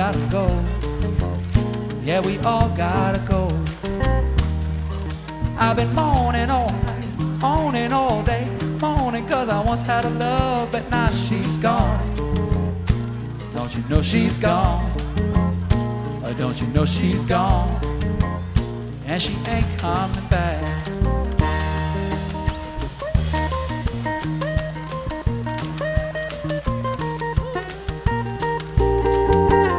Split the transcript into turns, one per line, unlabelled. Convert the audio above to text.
gotta go. Yeah, we all gotta go. I've been moaning all night, moaning all day, moaning 'cause I once had a love, but now she's gone. Don't you know she's gone? Or don't you know she's gone? And she ain't coming back.